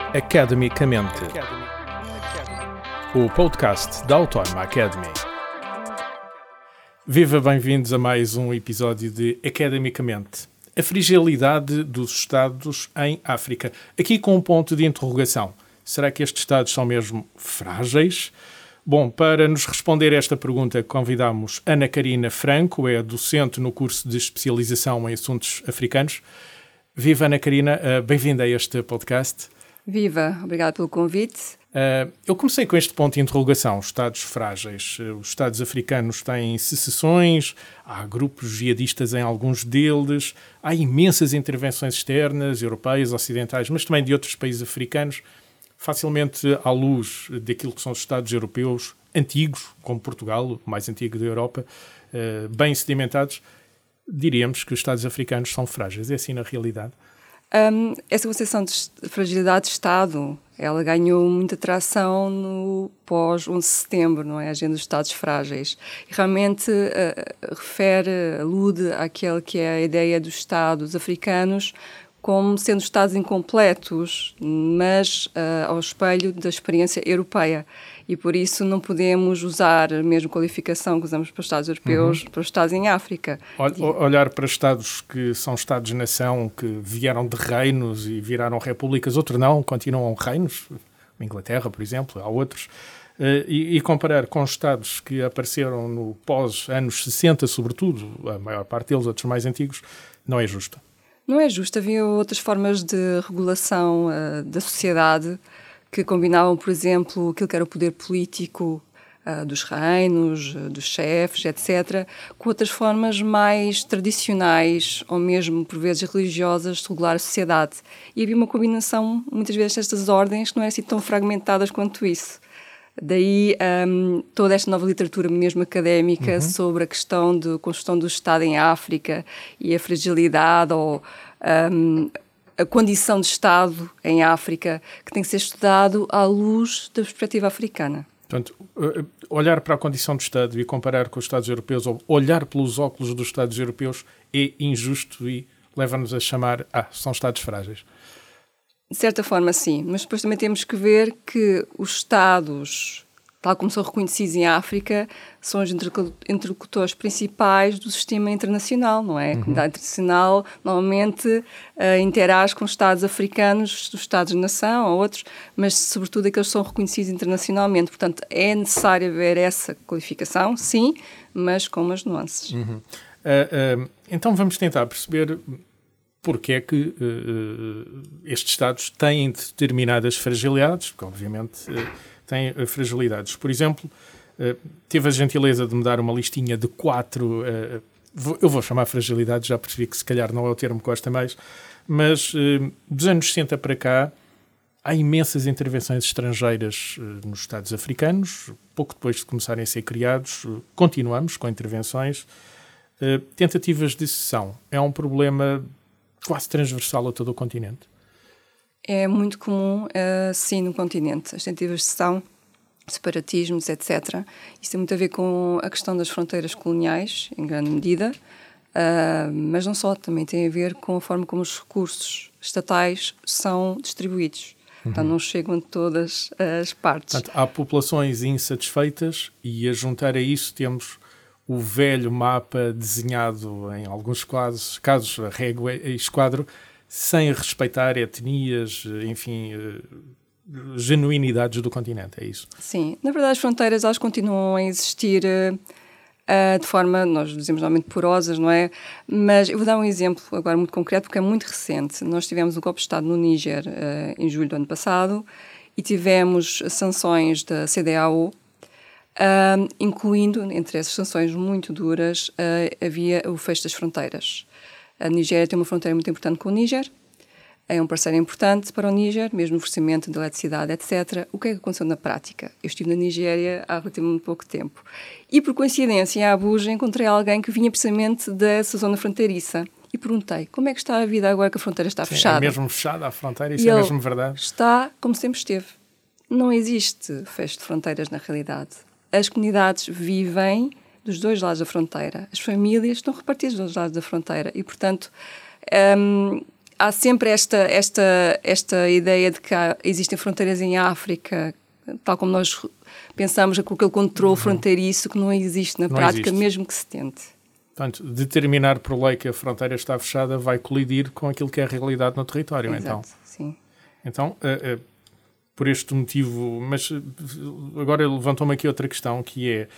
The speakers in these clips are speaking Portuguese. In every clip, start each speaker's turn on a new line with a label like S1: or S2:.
S1: Academicamente, o podcast da Autónoma Academy. Viva, bem-vindos a mais um episódio de Academicamente, a fragilidade dos Estados em África. Aqui com um ponto de interrogação. Será que estes Estados são mesmo frágeis? Bom, para nos responder a esta pergunta, convidamos Ana Karina Franco, é docente no curso de especialização em assuntos africanos. Viva, Ana Karina, bem-vinda a este podcast.
S2: Viva, obrigada pelo convite.
S1: Eu comecei com este ponto de interrogação, Estados frágeis. Os Estados africanos têm secessões, há grupos jihadistas em alguns deles, há imensas intervenções externas, europeias, ocidentais, mas também de outros países africanos, facilmente à luz daquilo que são os Estados europeus antigos, como Portugal, o mais antigo da Europa, bem sedimentados. Diríamos que os Estados africanos são frágeis. É assim na realidade?
S2: Essa concepção de fragilidade de Estado, ela ganhou muita tração no pós-11 de setembro, não é? A agenda dos Estados frágeis. E realmente alude àquele que é a ideia dos Estados africanos como sendo Estados incompletos, mas ao espelho da experiência europeia. E por isso não podemos usar a mesma qualificação que usamos para os Estados europeus, para os Estados em África.
S1: Olhar para Estados que são Estados-nação, que vieram de reinos e viraram repúblicas, outros não, continuam reinos, a Inglaterra, por exemplo, há outros, e comparar com Estados que apareceram no pós-anos 60, sobretudo, a maior parte deles, outros mais antigos, não é justo.
S2: Não é justo. Havia outras formas de regulação da sociedade que combinavam, por exemplo, aquilo que era o poder político dos reinos, dos chefes, etc., com outras formas mais tradicionais ou mesmo, por vezes, religiosas de regular a sociedade. E havia uma combinação, muitas vezes, destas ordens que não eram assim tão fragmentadas quanto isso. Daí toda esta nova literatura, mesmo académica, sobre a questão da construção do Estado em África e a fragilidade ou a condição de Estado em África, que tem que ser estudado à luz da perspectiva africana.
S1: Portanto, olhar para a condição de Estado e comparar com os Estados europeus, ou olhar pelos óculos dos Estados europeus, é injusto e leva-nos a chamar, são Estados frágeis.
S2: De certa forma, sim, mas depois também temos que ver que os Estados, tal como são reconhecidos em África, são os interlocutores principais do sistema internacional, não é? A comunidade internacional normalmente interage com os Estados africanos, dos Estados-nação ou outros, mas sobretudo aqueles que são reconhecidos internacionalmente. Portanto, é necessário ver essa qualificação, sim, mas com umas nuances.
S1: Então vamos tentar perceber porque é que estes Estados têm determinadas fragilidades, porque obviamente têm fragilidades. Por exemplo, teve a gentileza de me dar uma listinha de 4, eu vou chamar fragilidades, já percebi que se calhar não é o termo que gosta mais, mas dos anos 60 para cá há imensas intervenções estrangeiras nos Estados africanos. Pouco depois de começarem a ser criados, continuamos com intervenções. Tentativas de secessão é um problema quase transversal a todo o continente?
S2: É muito comum, sim, no continente. As tentativas de secessão, separatismos, etc. Isso tem muito a ver com a questão das fronteiras coloniais, em grande medida, mas não só, também tem a ver com a forma como os recursos estatais são distribuídos. Então não chegam a todas as partes. Portanto,
S1: há populações insatisfeitas e a juntar a isso temos o velho mapa desenhado em alguns casos a régua e esquadro, sem respeitar etnias, enfim, genuinidades do continente, é isso?
S2: Sim, na verdade as fronteiras elas continuam a existir de forma, nós dizemos normalmente porosas, não é? Mas eu vou dar um exemplo agora muito concreto porque é muito recente. Nós tivemos um golpe de Estado no Níger em julho do ano passado e tivemos sanções da CEDEAO, incluindo, entre essas sanções muito duras, havia o fecho das fronteiras. A Nigéria tem uma fronteira muito importante com o Níger, é um parceiro importante para o Níger, mesmo no fornecimento de eletricidade, etc. O que é que aconteceu na prática? Eu estive na Nigéria há relativamente pouco tempo e, por coincidência, em Abuja encontrei alguém que vinha precisamente dessa zona fronteiriça e perguntei, como é que está a vida agora que a fronteira está fechada?
S1: É mesmo fechada a fronteira, isso é mesmo verdade?
S2: Está como sempre esteve. Não existe fecho de fronteiras na realidade. As comunidades vivem dos dois lados da fronteira. As famílias estão repartidas dos dois lados da fronteira e, portanto, há sempre esta ideia de que existem fronteiras em África, tal como nós pensamos com aquele controle fronteiriço que não existe na prática, mesmo que se tente.
S1: Portanto, determinar por lei que a fronteira está fechada vai colidir com aquilo que é a realidade no território.
S2: Exato,
S1: então.
S2: Sim.
S1: Então, por este motivo, mas agora levantou-me aqui outra questão, que é,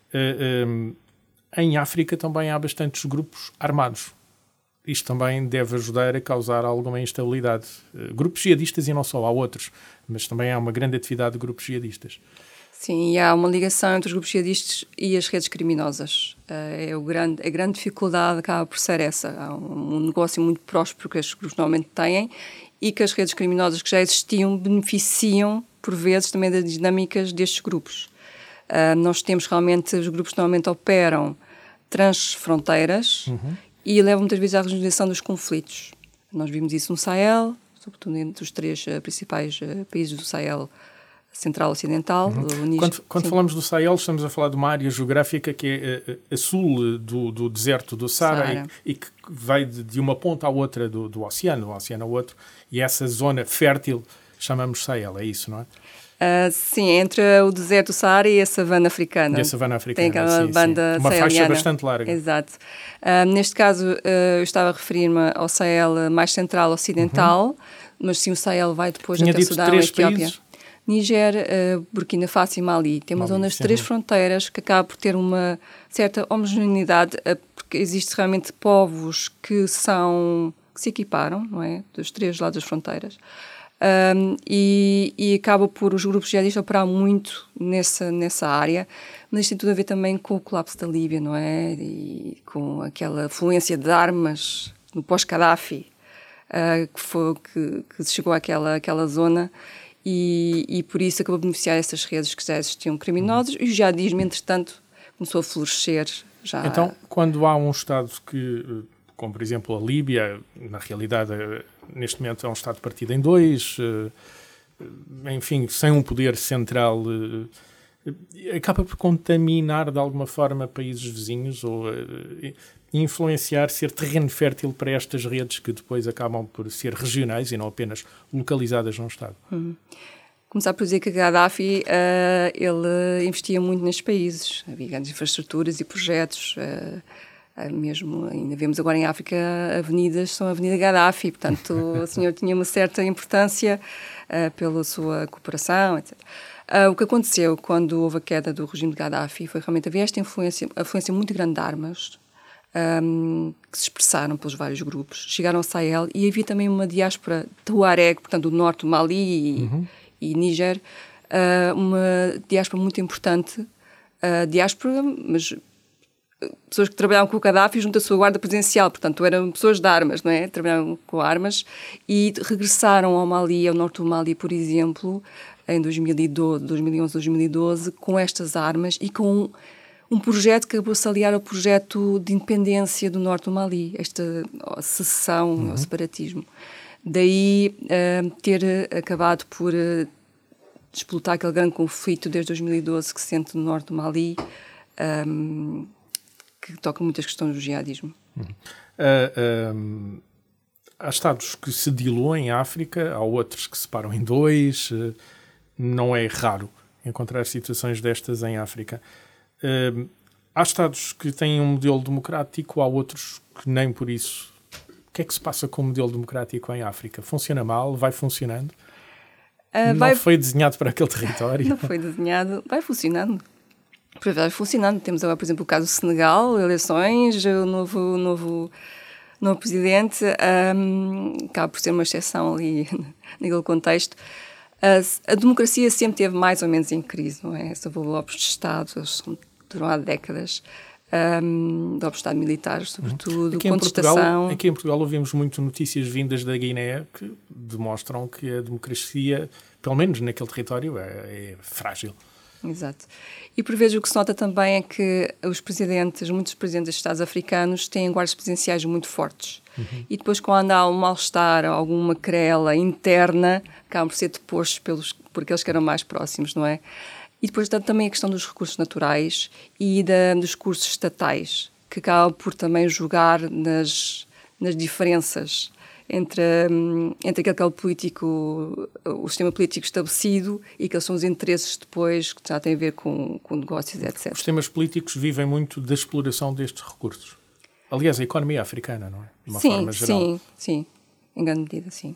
S1: em África também há bastantes grupos armados. Isto também deve ajudar a causar alguma instabilidade. Grupos jihadistas e não só, há outros, mas também há uma grande atividade de grupos jihadistas.
S2: Sim, e há uma ligação entre os grupos jihadistas e as redes criminosas. A grande dificuldade acaba por ser essa. Há um negócio muito próspero que estes grupos normalmente têm e que as redes criminosas que já existiam beneficiam, por vezes, também das dinâmicas destes grupos. Nós temos realmente, os grupos normalmente operam transfronteiras e levam muitas vezes à regionalização dos conflitos. Nós vimos isso no Sahel, sobretudo entre os 3 principais países do Sahel Central Ocidental.
S1: Quando falamos do Sahel, estamos a falar de uma área geográfica que é a sul do deserto do Saara e que vai de uma ponta à outra do oceano ao outro, e essa zona fértil chamamos Sahel, é isso, não é?
S2: Sim, entre o deserto do Saara e a savana africana.
S1: E a savana africana,
S2: tem aquela banda
S1: uma
S2: saheliana.
S1: faixa bastante larga.
S2: Exato. Neste caso, eu estava a referir-me ao Sahel mais central ocidental, mas sim, o Sahel vai depois até Sudão e Etiópia.
S1: Países?
S2: Níger, Burkina Faso e Mali. Temos nas 3 fronteiras que acaba por ter uma certa homogeneidade, porque existem realmente povos que se equiparam, não é? Dos 3 lados das fronteiras. E acaba por os grupos jihadistas operar muito nessa área, mas isto tem tudo a ver também com o colapso da Líbia, não é? E com aquela fluência de armas no pós-Gaddafi, que chegou àquela zona. E por isso acabou a beneficiar essas redes que já existiam criminosas, e o jihadismo, entretanto, começou a florescer.
S1: Então, quando há um Estado que, como por exemplo a Líbia, na realidade, neste momento é um Estado partido em 2, enfim, sem um poder central, acaba por contaminar de alguma forma países vizinhos ou influenciar, ser terreno fértil para estas redes que depois acabam por ser regionais e não apenas localizadas num Estado.
S2: Começar por dizer que Gaddafi ele investia muito nestes países, havia grandes infraestruturas e projetos, mesmo ainda vemos agora em África avenidas, são a Avenida Gaddafi, portanto o senhor tinha uma certa importância pela sua cooperação, etc. O que aconteceu quando houve a queda do regime de Gaddafi foi realmente haver esta influência muito grande de armas, que se expressaram pelos vários grupos, chegaram ao Sahel, e havia também uma diáspora Tuareg, portanto do norte do Mali e Níger, uma diáspora muito importante, diáspora, mas pessoas que trabalhavam com o Gaddafi junto à sua guarda presidencial, portanto eram pessoas de armas, não é? Trabalhavam com armas e regressaram ao Mali, ao norte do Mali, por exemplo, em 2011, 2012, com estas armas e com um projeto que acabou de se aliar ao projeto de independência do norte do Mali, esta secessão, o separatismo. Daí ter acabado por disputar aquele grande conflito desde 2012 que se sente no norte do Mali, que toca muitas questões do jihadismo.
S1: Há Estados que se diluem em África, há outros que se separam em 2, não é raro encontrar situações destas em África. Há Estados que têm um modelo democrático, há outros que nem por isso. O que é que se passa com o modelo democrático em África? Funciona mal? Vai funcionando? Não foi desenhado para aquele território?
S2: Não foi desenhado. Vai funcionando. Vai funcionando. Temos agora, por exemplo, o caso do Senegal, eleições, o novo presidente, acaba por ser uma exceção ali naquele contexto. A democracia sempre esteve mais ou menos em crise, não é? Houve golpes de Estado, durou há décadas, golpes de Estado militares, sobretudo, contestação.
S1: Aqui em Portugal ouvimos muito notícias vindas da Guiné que demonstram que a democracia, pelo menos naquele território, é frágil.
S2: Exato. E por vezes o que se nota também é que muitos presidentes dos Estados africanos têm guardas presidenciais muito fortes. E depois, quando há um mal-estar, alguma querela interna, acabam por ser depostos por aqueles que eram mais próximos, não é? E depois também a questão dos recursos naturais e dos recursos estatais, que acabam por também jogar nas diferenças entre aquele que é o sistema político estabelecido e aqueles são os interesses depois que já têm a ver com negócios, etc.
S1: Os sistemas políticos vivem muito da exploração destes recursos. Aliás, a economia africana, não é? De uma forma geral.
S2: Sim. Em grande medida, sim.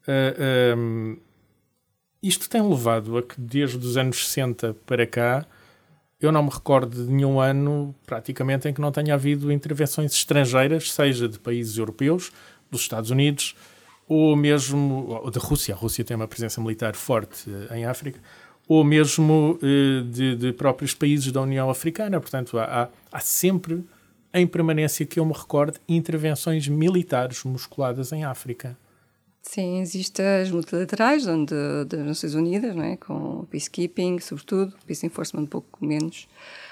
S1: Isto tem levado a que desde os anos 60 para cá eu não me recordo de nenhum ano praticamente em que não tenha havido intervenções estrangeiras, seja de países europeus, dos Estados Unidos ou mesmo da Rússia. A Rússia tem uma presença militar forte em África, ou mesmo de próprios países da União Africana. Portanto, há sempre, em permanência que eu me recorde, intervenções militares musculadas em África.
S2: Sim, existem as multilaterais, das Nações Unidas, não é? Com peacekeeping, sobretudo, peace enforcement um pouco menos.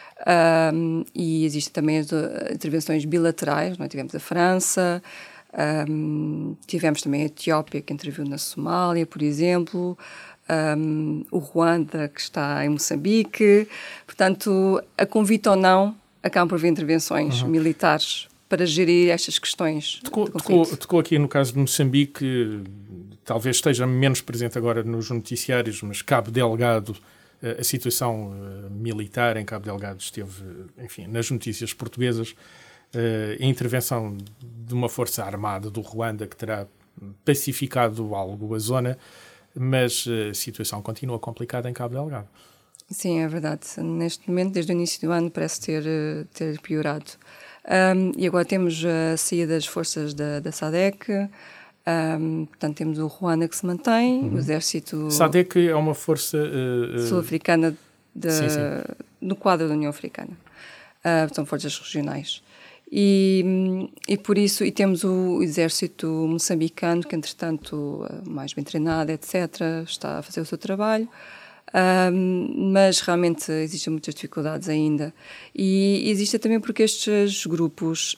S2: E existem também as intervenções bilaterais, não é? Tivemos a França, tivemos também a Etiópia, que interviu na Somália, por exemplo, o Ruanda, que está em Moçambique. Portanto, a convite ou não, acabam por haver intervenções militares para gerir estas questões.
S1: Tocou aqui no caso de Moçambique, talvez esteja menos presente agora nos noticiários, mas Cabo Delgado, a situação militar em Cabo Delgado esteve, enfim, nas notícias portuguesas. A intervenção de uma força armada do Ruanda que terá pacificado algo a zona, mas a situação continua complicada em Cabo Delgado.
S2: Sim, é verdade. Neste momento, desde o início do ano, parece ter piorado. E agora temos a saída das forças da SADC, portanto temos o Ruanda que se mantém, o exército...
S1: SADC é uma força...
S2: sul-africana no quadro da União Africana. São forças regionais. E por isso, e temos o exército moçambicano, que entretanto, mais bem treinado, etc., está a fazer o seu trabalho. Mas realmente existem muitas dificuldades ainda, e existe também porque estes grupos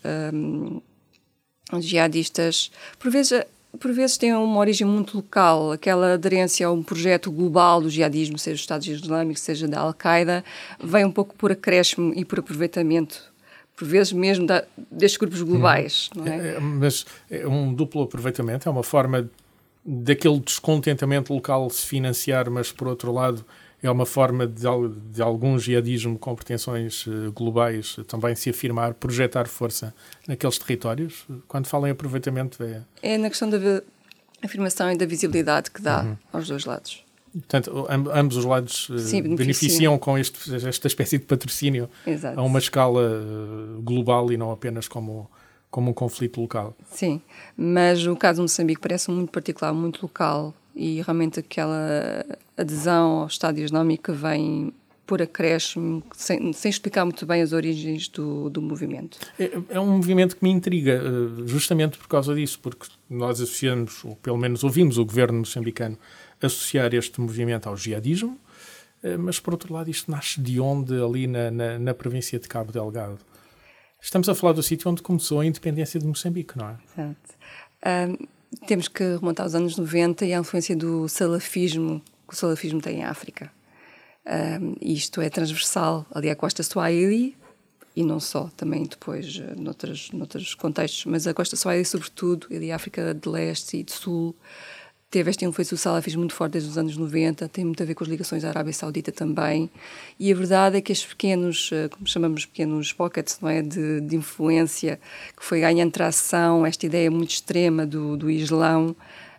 S2: jihadistas por vezes têm uma origem muito local. Aquela aderência a um projeto global do jihadismo, seja dos Estados Islâmicos, seja da Al-Qaeda, vem um pouco por acréscimo e por aproveitamento, por vezes mesmo destes grupos globais, não é?
S1: Mas é um duplo aproveitamento, é uma forma daquele descontentamento local se financiar, mas por outro lado é uma forma de algum jihadismo com pretensões globais também se afirmar, projetar força naqueles territórios. Quando falam em aproveitamento
S2: é na questão da afirmação e da visibilidade que dá aos dois lados.
S1: Portanto, ambos os lados beneficiam com esta espécie de patrocínio.
S2: Exato.
S1: A uma escala global e não apenas como um conflito local.
S2: Sim, mas o caso de Moçambique parece muito particular, muito local, e realmente aquela adesão ao Estado Islâmico vem por acréscimo, sem explicar muito bem as origens do movimento.
S1: É um movimento que me intriga, justamente por causa disso, porque nós associamos, ou pelo menos ouvimos o governo moçambicano associar este movimento ao jihadismo, mas por outro lado isto nasce de onde? Ali na província de Cabo Delgado. Estamos a falar do sítio onde começou a independência de Moçambique, não é?
S2: Exato. Temos que remontar aos anos 90 e a influência do salafismo que o salafismo tem em África. Isto é transversal ali à costa Swahili e não só, também depois noutros contextos, mas a costa Swahili sobretudo, ali a África de Leste e de Sul, teve esta influência do salafismo muito forte desde os anos 90, tem muito a ver com as ligações à Arábia Saudita também, e a verdade é que estes pequenos, como chamamos pequenos pockets, não é, de influência, que foi ganhando tração, esta ideia muito extrema do Islão,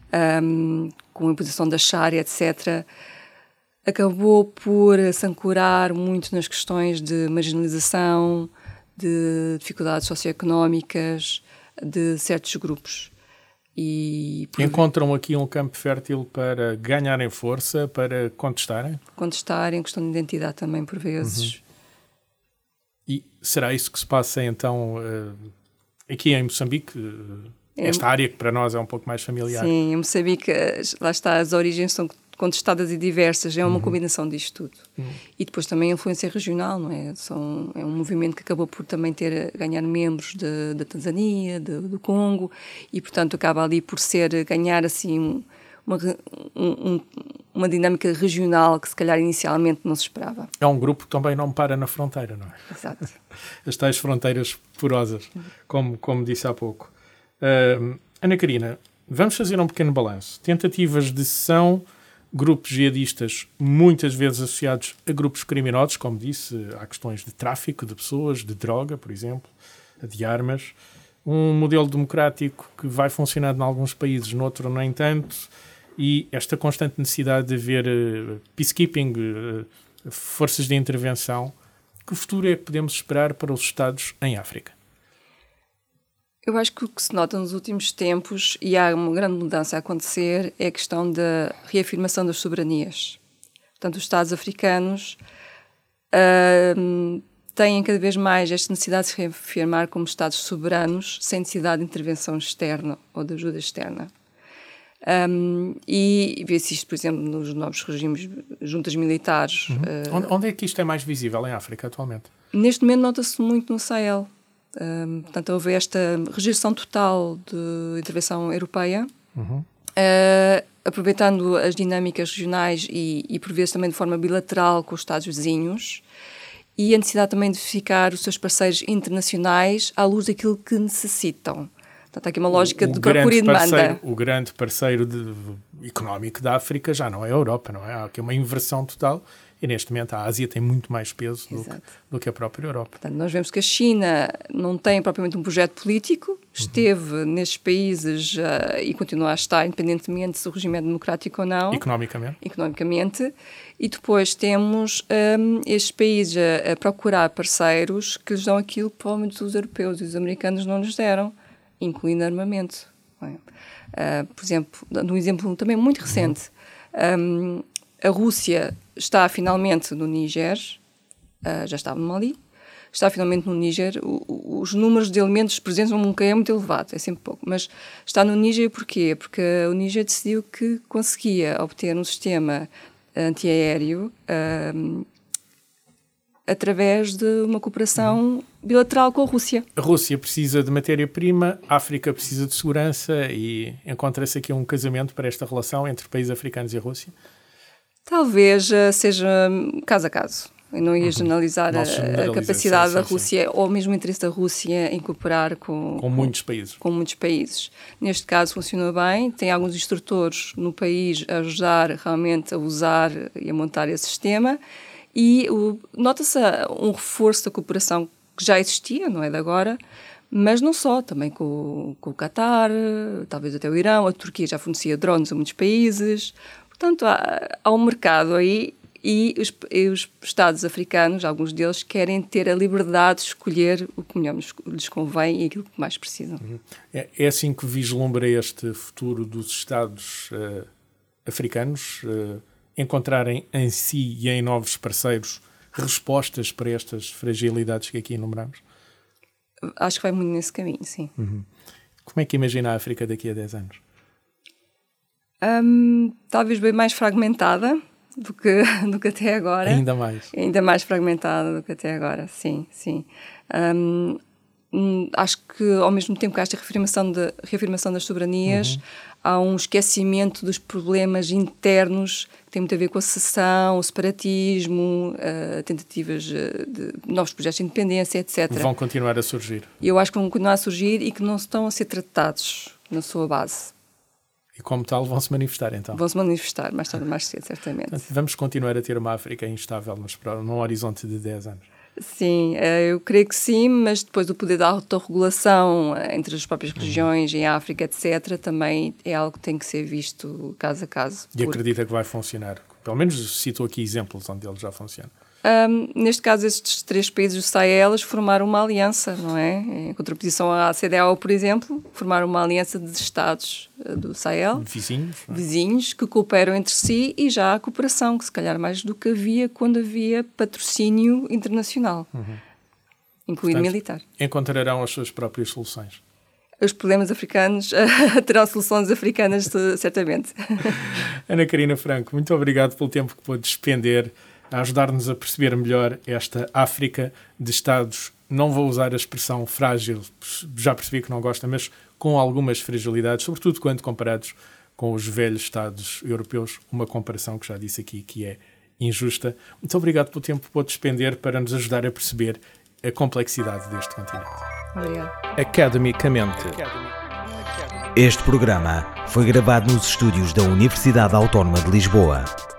S2: com a imposição da Sharia, etc., acabou por se ancorar muito nas questões de marginalização, de dificuldades socioeconómicas de certos grupos.
S1: Encontram aqui um campo fértil para ganharem força, para contestarem?
S2: Contestarem, questão de identidade também, por vezes.
S1: E será isso que se passa, então, aqui em Moçambique? Esta área que para nós é um pouco mais familiar.
S2: Sim, em Moçambique, lá está, as origens são contestadas e diversas, é uma combinação disto tudo. E depois também a influência regional, não é? É um movimento que acabou por também ganhar membros da Tanzânia, do Congo, e portanto acaba ali por ganhar assim uma dinâmica regional que se calhar inicialmente não se esperava.
S1: É um grupo que também não para na fronteira, não é?
S2: Exato.
S1: As tais fronteiras porosas, como disse há pouco. Ana Karina, vamos fazer um pequeno balanço. Tentativas de secessão, grupos jihadistas muitas vezes associados a grupos criminosos, como disse, há questões de tráfico de pessoas, de droga, por exemplo, de armas. Um modelo democrático que vai funcionar em alguns países, noutro nem tanto, e esta constante necessidade de haver peacekeeping, forças de intervenção. Que futuro é que podemos esperar para os Estados em África?
S2: Eu acho que o que se nota nos últimos tempos, e há uma grande mudança a acontecer, é a questão da reafirmação das soberanias. Portanto, os Estados africanos têm cada vez mais esta necessidade de se reafirmar como Estados soberanos, sem necessidade de intervenção externa ou de ajuda externa. E vê-se isto, por exemplo, nos novos regimes, juntas militares.
S1: Onde é que isto é mais visível em África atualmente?
S2: Neste momento nota-se muito no Sahel. Portanto, houve esta rejeição total de intervenção europeia, aproveitando as dinâmicas regionais e por vezes também de forma bilateral com os Estados vizinhos, e a necessidade também de ficar os seus parceiros internacionais à luz daquilo que necessitam. Portanto, há aqui uma lógica de procura e demanda.
S1: O grande parceiro económico da África já não é a Europa, não é? Há aqui uma inversão total. E neste momento a Ásia tem muito mais peso do que a própria Europa.
S2: Portanto, nós vemos que a China não tem propriamente um projeto político, esteve nestes países e continua a estar, independentemente se o regime é democrático ou não. Economicamente. E depois temos estes países a procurar parceiros que lhes dão aquilo que provavelmente os europeus e os americanos não lhes deram, incluindo armamento. Por exemplo, dando um exemplo também muito recente, a Rússia está finalmente no Níger, já estava no Mali, está finalmente no Níger. Os números de elementos presentes nunca é muito elevado, é sempre pouco, mas está no Níger porquê? Porque o Níger decidiu que conseguia obter um sistema antiaéreo através de uma cooperação bilateral com a Rússia.
S1: A Rússia precisa de matéria-prima, a África precisa de segurança e encontra-se aqui um casamento para esta relação entre países africanos e a Rússia?
S2: Talvez seja caso a caso. Eu não ia generalizar a capacidade da Rússia ou mesmo o interesse da Rússia em cooperar com
S1: muitos países.
S2: Com muitos países. Neste caso funciona bem, tem alguns instrutores no país a ajudar realmente a usar e a montar esse sistema e nota-se um reforço da cooperação que já existia, não é de agora, mas não só, também com o Qatar, talvez até o Irão, a Turquia já fornecia drones a muitos países. Portanto, há um mercado aí e os Estados africanos, alguns deles, querem ter a liberdade de escolher o que melhor lhes convém e aquilo que mais precisam.
S1: É assim que vislumbra este futuro dos Estados africanos, encontrarem em si e em novos parceiros respostas para estas fragilidades que aqui enumeramos?
S2: Acho que vai muito nesse caminho, sim.
S1: Como é que imagina a África daqui a 10 anos?
S2: Talvez bem mais fragmentada do que até agora.
S1: Ainda mais?
S2: Ainda mais fragmentada do que até agora, sim. Acho que, ao mesmo tempo que há esta reafirmação das soberanias, há um esquecimento dos problemas internos que têm muito a ver com a secessão, o separatismo, tentativas de novos projetos de independência, etc.
S1: Vão continuar a surgir.
S2: Eu acho que vão continuar a surgir e que não estão a ser tratados na sua base.
S1: E como tal vão-se manifestar então?
S2: Vão-se manifestar mais tarde ou mais cedo, certamente.
S1: Portanto, vamos continuar a ter uma África instável num horizonte de 10 anos?
S2: Sim, eu creio que sim, mas depois o poder da autorregulação entre as próprias regiões em África, etc., também é algo que tem que ser visto caso a caso.
S1: E acredita que vai funcionar? Pelo menos citou aqui exemplos onde ele já funciona.
S2: Neste caso, estes 3 países do Sahel formaram uma aliança, não é? Em contraposição à CEDEAO, por exemplo, formaram uma aliança de Estados do Sahel. Vizinhos que cooperam entre si e já há cooperação, que se calhar mais do que havia quando havia patrocínio internacional, incluindo militar.
S1: Encontrarão as suas próprias soluções.
S2: Os problemas africanos terão soluções africanas, certamente.
S1: Ana Carina Franco, muito obrigado pelo tempo que pôde despender a ajudar-nos a perceber melhor esta África de Estados, não vou usar a expressão frágil, já percebi que não gosta, mas com algumas fragilidades, sobretudo quando comparados com os velhos Estados europeus, uma comparação que já disse aqui que é injusta. Muito obrigado pelo tempo que pôde despender para nos ajudar a perceber a complexidade deste continente.
S2: Obrigada.
S1: Academicamente.
S3: Este programa foi gravado nos estúdios da Universidade Autónoma de Lisboa.